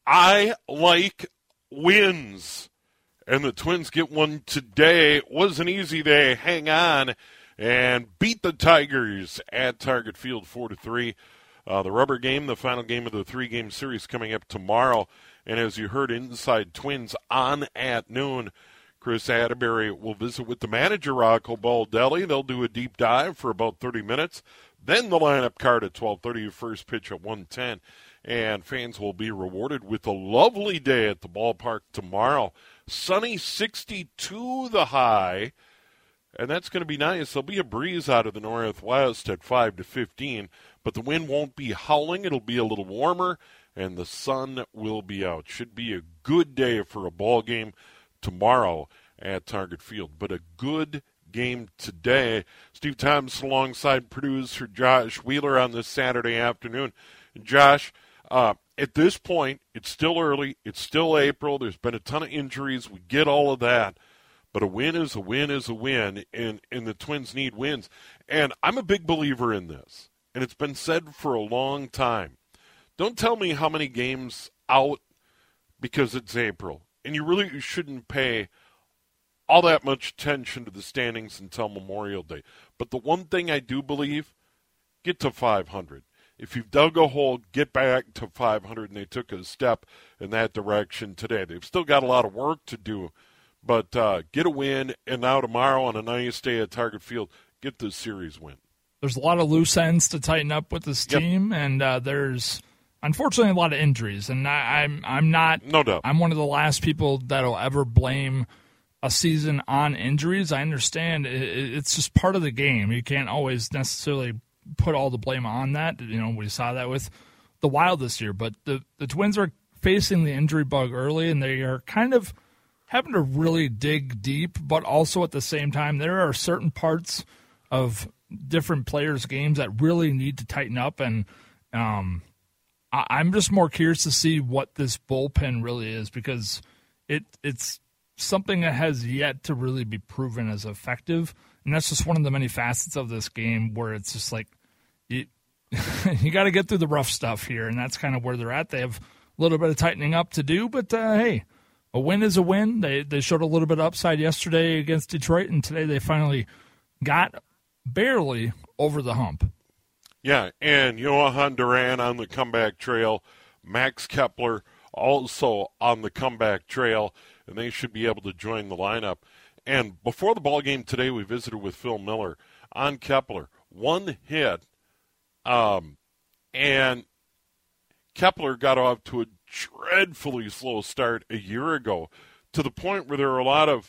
I like wins. And the Twins get one today. It was an easy day. Hang on and beat the Tigers at Target Field 4-3. The rubber game, the final game of the three-game series, coming up tomorrow. And as you heard, Inside Twins on at noon. Chris Atterbury will visit with the manager, Rocco Baldelli. They'll do a deep dive for about 30 minutes. Then the lineup card at 12:30, first pitch at 1:10. And fans will be rewarded with a lovely day at the ballpark tomorrow. Sunny, 62 the high, and that's going to be nice. There'll be a breeze out of the northwest at 5 to 15, but the wind won't be howling. It'll be a little warmer, and the sun will be out. Should be a good day for a ball game tomorrow at Target Field, but a good game today. Steve Thompson alongside producer Josh Wheeler on this Saturday afternoon. And Josh, at this point, it's still early. It's still April. There's been a ton of injuries. We get all of that. But a win is a win is a win, and the Twins need wins. And I'm a big believer in this, and it's been said for a long time. Don't tell me how many games out because it's April. And you really shouldn't pay all that much attention to the standings until Memorial Day. But the one thing I do believe, get to 500. If you've dug a hole, get back to 500, and they took a step in that direction today. They've still got a lot of work to do, but get a win, and now tomorrow on a nice day at Target Field, get the series win. There's a lot of loose ends to tighten up with this team, and there's unfortunately a lot of injuries. And I'm not, no doubt, I'm one of the last people that'll ever blame a season on injuries. I understand it's just part of the game. You can't always necessarily put all the blame on that. You know, we saw that with the Wild this year. But the Twins are facing the injury bug early, and they are kind of having to really dig deep. But also at the same time, there are certain parts of different players' games that really need to tighten up. And I'm just more curious to see what this bullpen really is, because it's something that has yet to really be proven as effective. And that's just one of the many facets of this game where it's just like you got to get through the rough stuff here, and that's kind of where they're at. They have a little bit of tightening up to do, but hey, a win is a win. They showed a little bit of upside yesterday against Detroit, and today they finally got barely over the hump. Yeah, and Johan Duran on the comeback trail, Max Kepler also on the comeback trail, and they should be able to join the lineup. And before the ball game today, we visited with Phil Miller on Kepler. One hit, and Kepler got off to a dreadfully slow start a year ago, to the point where there were a lot of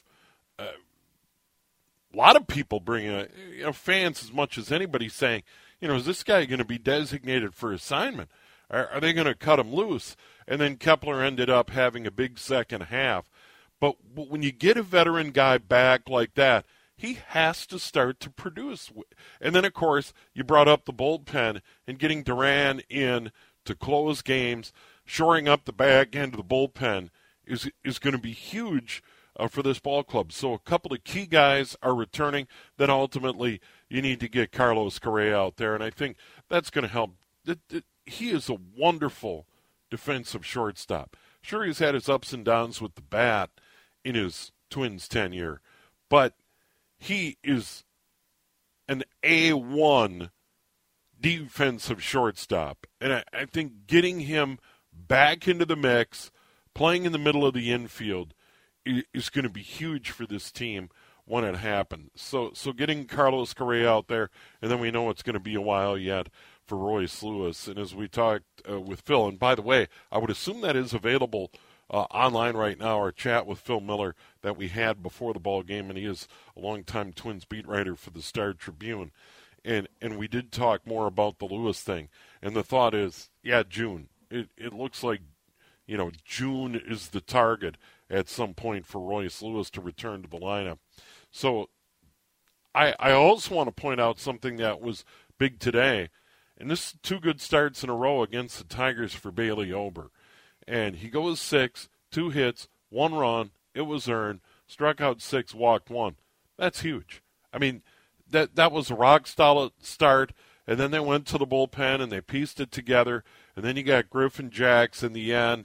people bringing fans as much as anybody saying, is this guy going to be designated for assignment? Are they going to cut him loose? And then Kepler ended up having a big second half. But when you get a veteran guy back like that, he has to start to produce. And then, of course, you brought up the bullpen, and getting Duran in to close games, shoring up the back end of the bullpen is going to be huge for this ball club. So a couple of key guys are returning. Then ultimately you need to get Carlos Correa out there, and I think that's going to help. He is a wonderful defensive shortstop. Sure, he's had his ups and downs with the bat in his Twins tenure, but he is an A1 defensive shortstop. And I think getting him back into the mix, playing in the middle of the infield, is going to be huge for this team when it happens. So getting Carlos Correa out there, and then we know it's going to be a while yet for Royce Lewis. And as we talked with Phil, and by the way, I would assume that is available online right now, our chat with Phil Miller that we had before the ball game, and he is a longtime Twins beat writer for the Star Tribune. And we did talk more about the Lewis thing. And the thought is, June. It looks like, June is the target at some point for Royce Lewis to return to the lineup. So I also want to point out something that was big today. And this is 2 good starts in a row against the Tigers for Bailey Ober. And he goes 6, 2 hits, 1 run. It was earned. Struck out 6, walked 1. That's huge. I mean, that was a rock-solid start. And then they went to the bullpen and they pieced it together. And then you got Griffin Jacks in the end.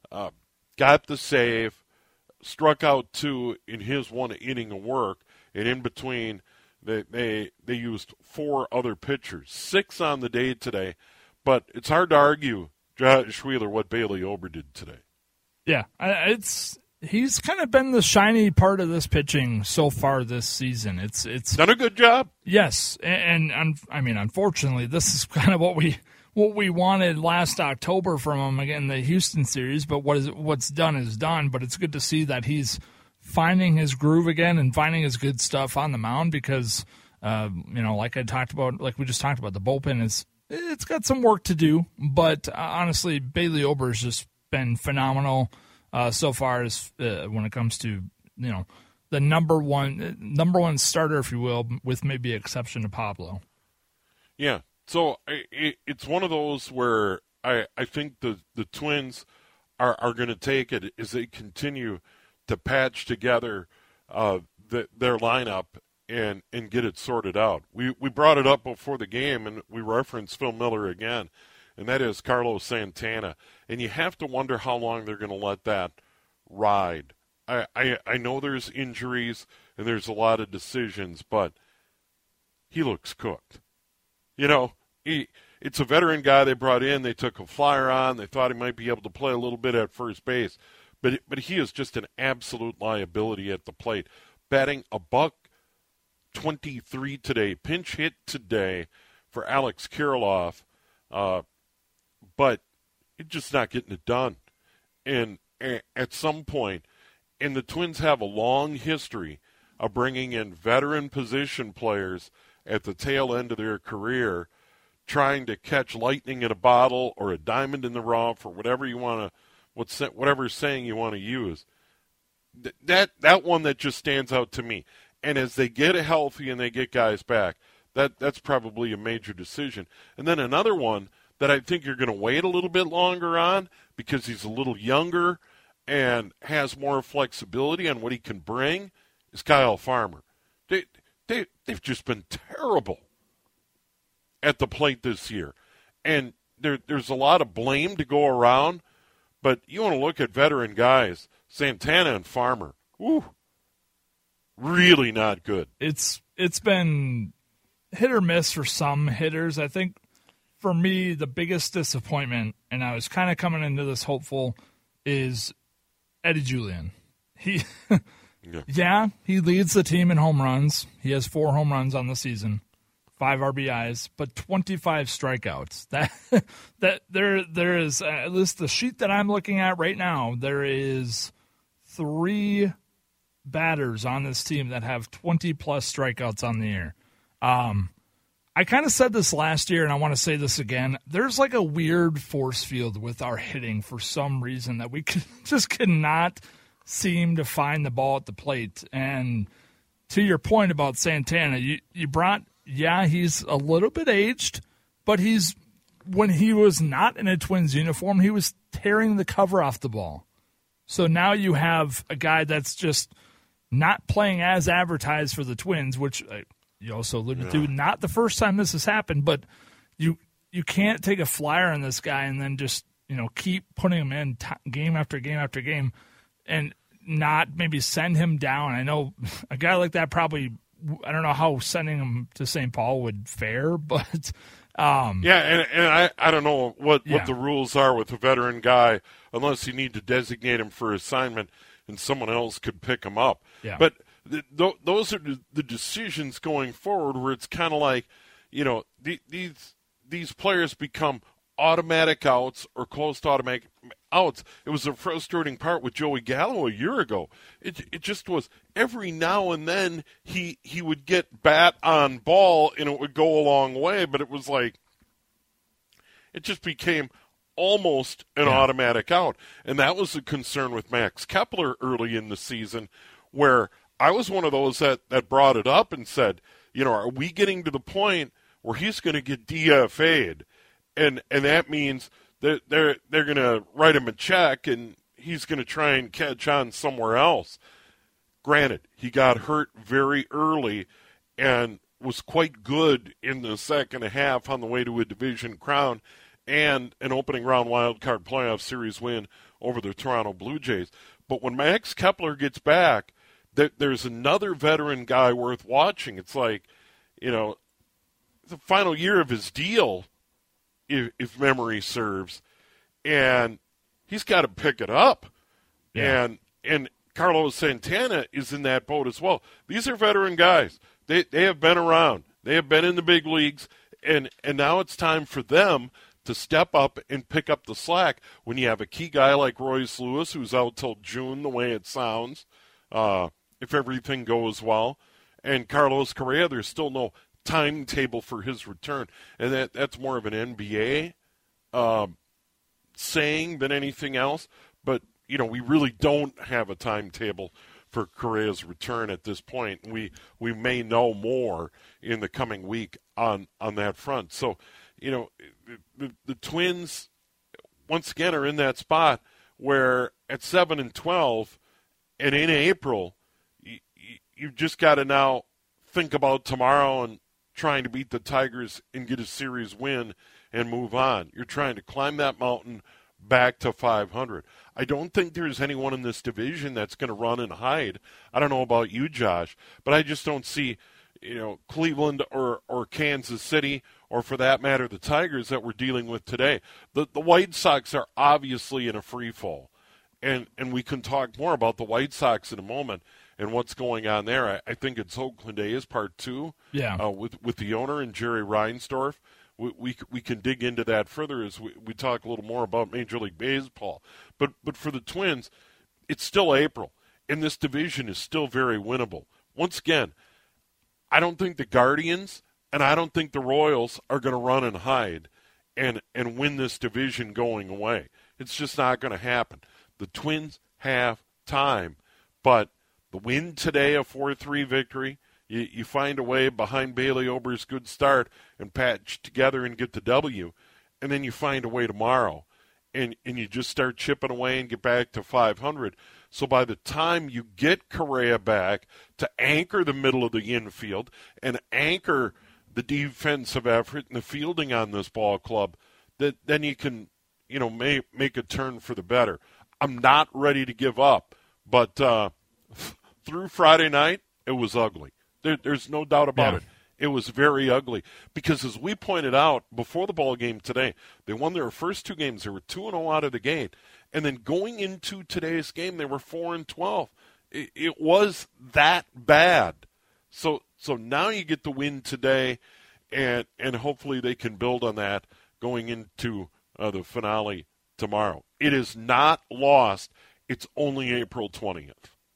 got the save, struck out 2 in his 1 inning of work, and in between they used 4 other pitchers, 6 on the day today. But it's hard to argue, Josh Wheeler, what Bailey Ober did today. Yeah, he's kind of been the shiny part of this pitching so far this season. It's done a good job. Yes, and I mean, unfortunately, this is kind of what we wanted last October from him again in the Houston series. But what's done is done. But it's good to see that he's finding his groove again and finding his good stuff on the mound because like we just talked about, the bullpen it's got some work to do. But honestly, Bailey Ober has just been phenomenal so far as when it comes to the number one starter, if you will, with maybe exception to Pablo. Yeah, so it's one of those where I think the Twins are going to take it as they continue to patch together their lineup and get it sorted out. We brought it up before the game, and we referenced Phil Miller again, and that is Carlos Santana. And you have to wonder how long they're going to let that ride. I know there's injuries and there's a lot of decisions, but he looks cooked. It's a veteran guy they brought in. They took a flyer on. They thought he might be able to play a little bit at first base. But he is just an absolute liability at the plate. Batting $123 today. Pinch hit today for Alex Kirilloff. But it's just not getting it done. And at some point, and the Twins have a long history of bringing in veteran position players at the tail end of their career, trying to catch lightning in a bottle or a diamond in the rough or whatever you want to, whatever saying you want to use. That one that just stands out to me. And as they get healthy and they get guys back, that's probably a major decision. And then another one that I think you're going to wait a little bit longer on because he's a little younger and has more flexibility on what he can bring is Kyle Farmer. They've just been terrible at the plate this year. And there's a lot of blame to go around, but you want to look at veteran guys, Santana and Farmer. Ooh, really not good. It's been hit or miss for some hitters. I think for me, the biggest disappointment, and I was kind of coming into this hopeful, is Eddie Julian. He leads the team in home runs. He has 4 home runs on the season, 5 RBIs, but 25 strikeouts. That there is, at least the sheet that I'm looking at right now, there is 3 batters on this team that have 20-plus strikeouts on the year. I kind of said this last year, and I want to say this again. There's like a weird force field with our hitting for some reason that we just cannot seem to find the ball at the plate. And to your point about Santana, you brought, he's a little bit aged, but when he was not in a Twins uniform, he was tearing the cover off the ball. So now you have a guy that's just not playing as advertised for the Twins, which you also alluded to, not the first time this has happened, but you can't take a flyer on this guy and then just keep putting him in game after game after game and not maybe send him down. I know a guy like that probably, I don't know how sending him to St. Paul would fare, but and I don't know what the rules are with a veteran guy unless you need to designate him for assignment and someone else could pick him up. Yeah. But those are the decisions going forward where it's kind of like, these players become automatic outs or close to automatic outs. It was a frustrating part with Joey Gallo a year ago. It just was every now and then he would get bat on ball and it would go a long way, but it was like it just became almost an automatic out. And that was a concern with Max Kepler early in the season where I was one of those that brought it up and said, are we getting to the point where he's going to get DFA'd? And that means that they're going to write him a check and he's going to try and catch on somewhere else. Granted, he got hurt very early and was quite good in the second half on the way to a division crown and an opening round wild card playoff series win over the Toronto Blue Jays. But when Max Kepler gets back, there's another veteran guy worth watching. It's like, the final year of his deal, if memory serves, and he's got to pick it up. Yeah. And Carlos Santana is in that boat as well. These are veteran guys. They have been around. They have been in the big leagues, and now it's time for them to step up and pick up the slack when you have a key guy like Royce Lewis, who's out till June, the way it sounds, if everything goes well. And Carlos Correa, there's still no timetable for his return. And that's more of an NBA saying than anything else. But, we really don't have a timetable for Correa's return at this point. We may know more in the coming week on that front. So, the Twins, once again, are in that spot where at 7-12 and in April, you've just got to now think about tomorrow and trying to beat the Tigers and get a series win and move on. You're trying to climb that mountain back to 500. I don't think there's anyone in this division that's going to run and hide. I don't know about you, Josh, but I just don't see, Cleveland or Kansas City, or for that matter, the Tigers that we're dealing with today. The White Sox are obviously in a free fall, and we can talk more about the White Sox in a moment and what's going on there. I think it's Oakland A's Part 2 with the owner and Jerry Reinsdorf. We can dig into that further as we talk a little more about Major League Baseball. But for the Twins, it's still April, and this division is still very winnable. Once again, I don't think the Guardians and I don't think the Royals are going to run and hide and win this division going away. It's just not going to happen. The Twins have time, but the win today, a 4-3 victory, you find a way behind Bailey Ober's good start and patch together and get the W, and then you find a way tomorrow, and you just start chipping away and get back to 500. So by the time you get Correa back to anchor the middle of the infield and anchor the defensive effort and the fielding on this ball club, then you can, make a turn for the better. I'm not ready to give up, but through Friday night, it was ugly. There's no doubt about it. It was very ugly because, as we pointed out before the ball game today, they won their first two games. They were 2-0 out of the gate. And then going into today's game, they were 4-12. It was that bad. So now you get the win today, and hopefully they can build on that going into the finale tomorrow. It is not lost. It's only April 20th.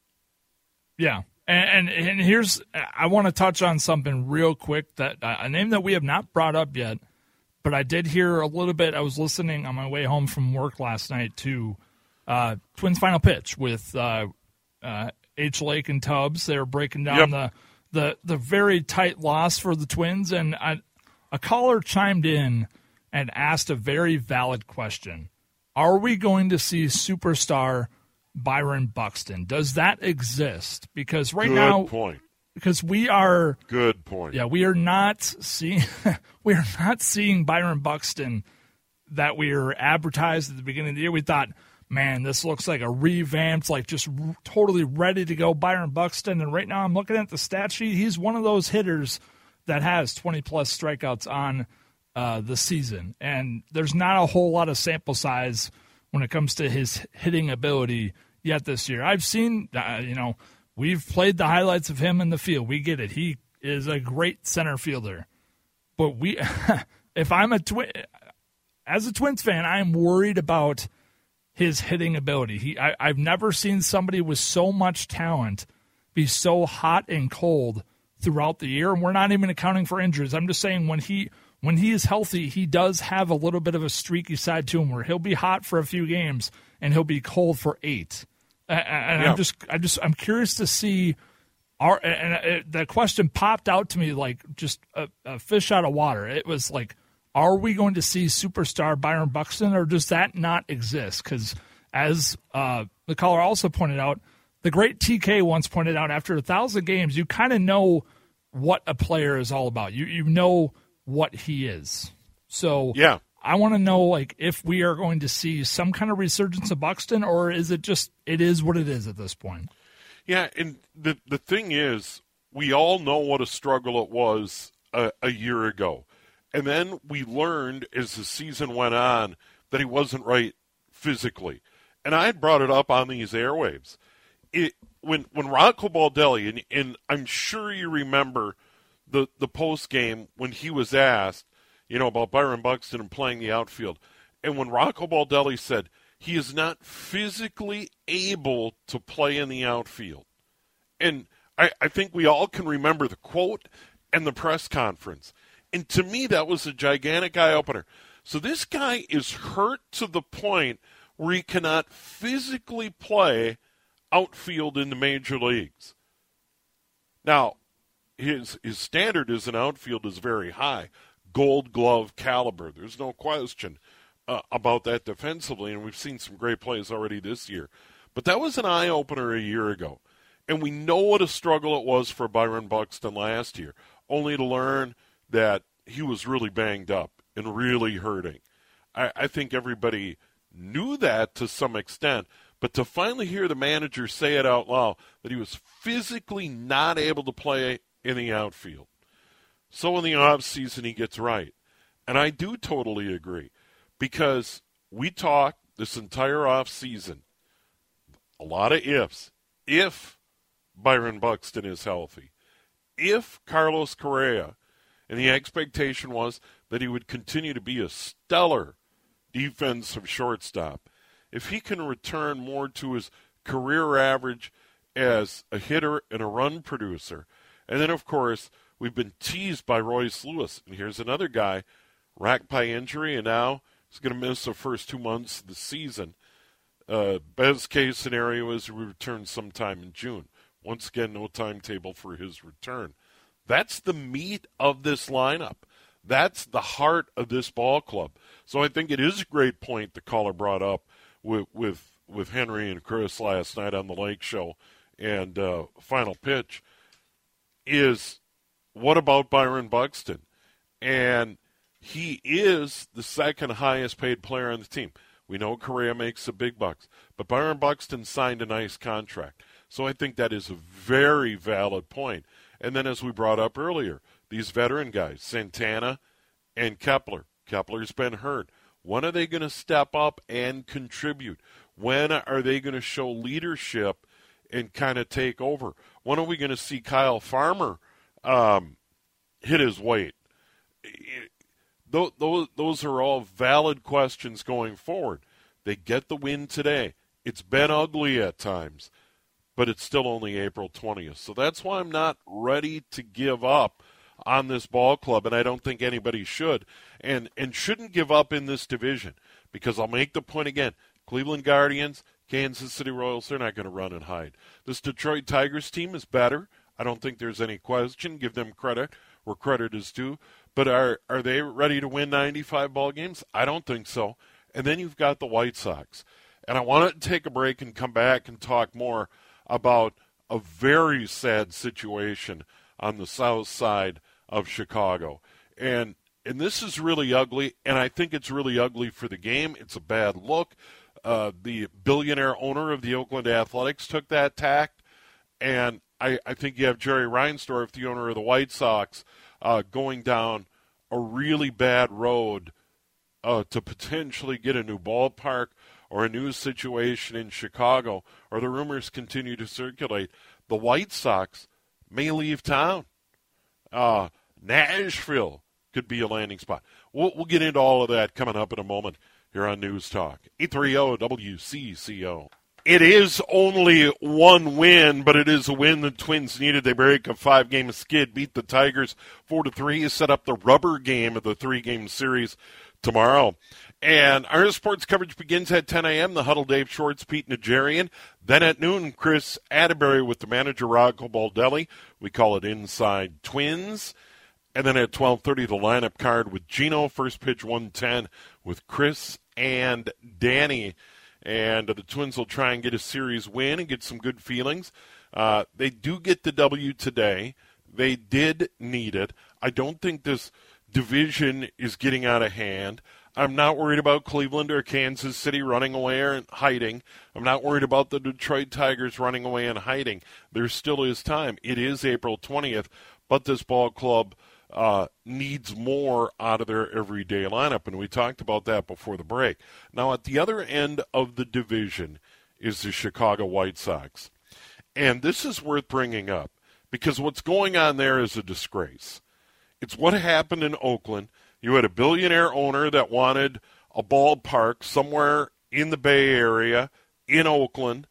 Yeah. And here's, I want to touch on something real quick, that a name that we have not brought up yet, but I did hear a little bit. I was listening on my way home from work last night to Twins Final Pitch with H. Lake and Tubbs. They were breaking down the very tight loss for the Twins, and a caller chimed in and asked a very valid question. Are we going to see superstar Byron Buxton? Does that exist? Because Good point. Because we are good point. Yeah, we are not seeing Byron Buxton that we were advertised at the beginning of the year. We thought, man, this looks like a revamped, like just totally ready to go Byron Buxton. And right now I'm looking at the stat sheet. He's one of those hitters that has 20-plus strikeouts on the season. And there's not a whole lot of sample size when it comes to his hitting ability yet this year. I've seen, we've played the highlights of him in the field. We get it. He is a great center fielder. But if I'm as a Twins fan, I'm worried about his hitting ability. I've never seen somebody with so much talent be so hot and cold throughout the year, and we're not even accounting for injuries. I'm just saying when he is healthy, he does have a little bit of a streaky side to him where he'll be hot for a few games and he'll be cold for 8. And I'm curious to see the question popped out to me like just a fish out of water. It was like, are we going to see superstar Byron Buxton, or does that not exist? Because as the caller also pointed out, the great TK once pointed out, after 1,000 games, you kind of know what a player is all about. You know what he is. So yeah, I want to know, like, if we are going to see some kind of resurgence of Buxton, or is it just, it is what it is at this point? Yeah, and the thing is, we all know what a struggle it was a year ago. And then we learned as the season went on that he wasn't right physically. And I had brought it up on these airwaves. When Rocco Baldelli, and I'm sure you remember the post game when he was asked, about Byron Buxton and playing the outfield. And when Rocco Baldelli said he is not physically able to play in the outfield. And I think we all can remember the quote and the press conference. And to me, that was a gigantic eye-opener. So this guy is hurt to the point where he cannot physically play outfield in the major leagues. Now, his standard as an outfield is very high, Gold Glove caliber. There's no question about that defensively, and we've seen some great plays already this year. But that was an eye-opener a year ago. And we know what a struggle it was for Byron Buxton last year, only to learn that he was really banged up and really hurting. I think everybody knew that to some extent, but to finally hear the manager say it out loud, that he was physically not able to play in the outfield. So in the offseason, he gets right. And I do totally agree, because we talked this entire offseason, a lot of ifs. If Byron Buxton is healthy, if Carlos Correa, and the expectation was that he would continue to be a stellar defensive shortstop, if he can return more to his career average as a hitter and a run producer. And then, of course, we've been teased by Royce Lewis. And here's another guy racked by injury, and now he's going to miss the first 2 months of the season. Best case scenario is he returns sometime in June. Once again, no timetable for his return. That's the meat of this lineup. That's the heart of this ball club. So I think it is a great point the caller brought up with Henry and Chris last night on the Lake Show and Final Pitch is, what about Byron Buxton? And he is the second highest paid player on the team. We know Correa makes the big bucks, but Byron Buxton signed a nice contract. So I think that is a very valid point. And then as we brought up earlier, these veteran guys, Santana and Kepler. Kepler's been hurt. When are they going to step up and contribute? When are they going to show leadership and kind of take over? When are we going to see Kyle Farmer hit his weight? Those are all valid questions going forward. They get the win today. It's been ugly at times, but it's still only April 20th. So that's why I'm not ready to give up on this ball club, and I don't think anybody should, and shouldn't give up in this division, because I'll make the point again. Cleveland Guardians, Kansas City Royals, they're not going to run and hide. This Detroit Tigers team is better. I don't think there's any question. Give them credit where credit is due. But are they ready to win 95 ball games? I don't think so. And then you've got the White Sox. And I want to take a break and come back and talk more about a very sad situation on the south side of Chicago. And this is really ugly, and I think it's really ugly for the game. It's a bad look. The billionaire owner of the Oakland Athletics took that tack, and I think you have Jerry Reinsdorf, the owner of the White Sox, going down a really bad road to potentially get a new ballpark or a new situation in Chicago, or the rumors continue to circulate. The White Sox may leave town. Nashville could be a landing spot. We'll get into all of that coming up in a moment here on News Talk. 830 WCCO. It is only one win, but it is a win the Twins needed. They break a 5-game skid, beat the Tigers 4-3, set up the rubber game of the 3-game series tomorrow. And our sports coverage begins at 10 a.m. The Huddle, Dave Schwartz, Pete Najarian. Then at noon, Chris Atterbury with the manager, Rocco Baldelli. We call it Inside Twins. And then at 12:30, the lineup card with Gino, first pitch 1:10 with Chris and Danny. And the Twins will try and get a series win and get some good feelings. They do get the W today. They did need it. I don't think this division is getting out of hand. I'm not worried about Cleveland or Kansas City running away and hiding. I'm not worried about the Detroit Tigers running away and hiding. There still is time. It is April 20th, but this ball club needs more out of their everyday lineup, and we talked about that before the break. Now, at the other end of the division is the Chicago White Sox, and this is worth bringing up because what's going on there is a disgrace. It's what happened in Oakland. You had a billionaire owner that wanted a ballpark somewhere in the Bay Area, in Oakland,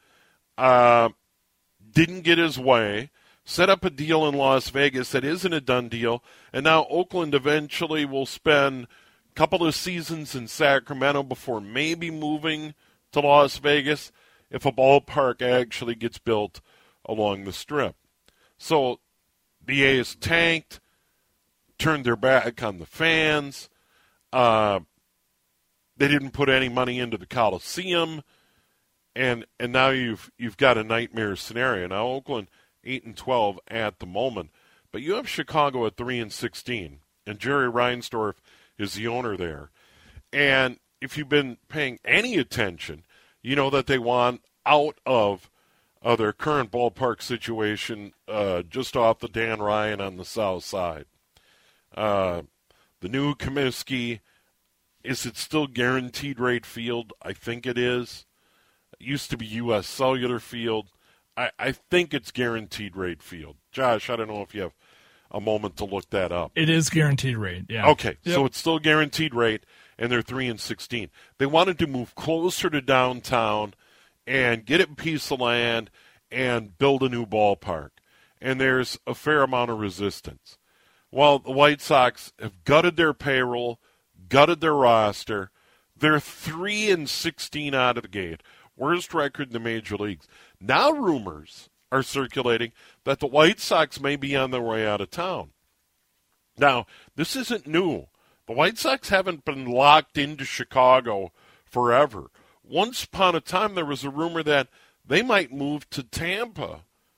didn't get his way, set up a deal in Las Vegas that isn't a done deal, and now Oakland eventually will spend a couple of seasons in Sacramento before maybe moving to Las Vegas if a ballpark actually gets built along the Strip. So the A's tanked, turned their back on the fans. They didn't put any money into the Coliseum, and now you've got a nightmare scenario. Now Oakland 8-12 at the moment, but you have Chicago at 3-16, and Jerry Reinsdorf is the owner there. And if you've been paying any attention, you know that they want out of their current ballpark situation just off the Dan Ryan on the south side. The new Comiskey, is it still Guaranteed Rate Field? I think it is. It used to be U.S. Cellular Field. I think it's Guaranteed Rate Field. Josh, I don't know if you have a moment to look that up. It is Guaranteed Rate, yeah. Okay, yep. So it's still Guaranteed Rate, and they're 3-16. They wanted to move closer to downtown and get a piece of land and build a new ballpark. And there's a fair amount of resistance. Well, the White Sox have gutted their payroll, gutted their roster. They're 3-16 out of the gate. Worst record in the major leagues. Now rumors are circulating that the White Sox may be on their way out of town. Now, this isn't new. The White Sox haven't been locked into Chicago forever. Once upon a time, there was a rumor that they might move to Tampa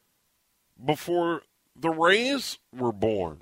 before the Rays were born.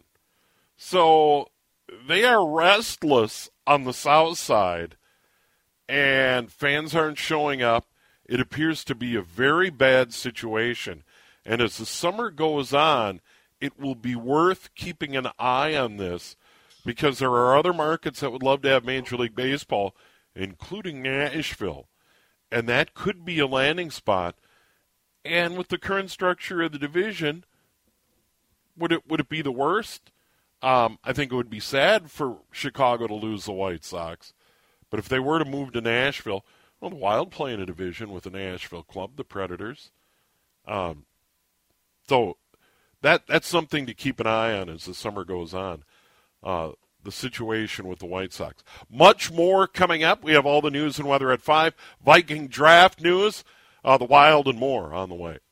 So they are restless on the south side, and fans aren't showing up. It appears to be a very bad situation. And as the summer goes on, it will be worth keeping an eye on this because there are other markets that would love to have Major League Baseball, including Nashville. And that could be a landing spot. And with the current structure of the division, would it be the worst? I think it would be sad for Chicago to lose the White Sox. But if they were to move to Nashville, well, the Wild play in a division with the Nashville club, the Predators. So that's something to keep an eye on as the summer goes on, the situation with the White Sox. Much more coming up. We have all the news and weather at 5. Viking draft news, the Wild and more on the way.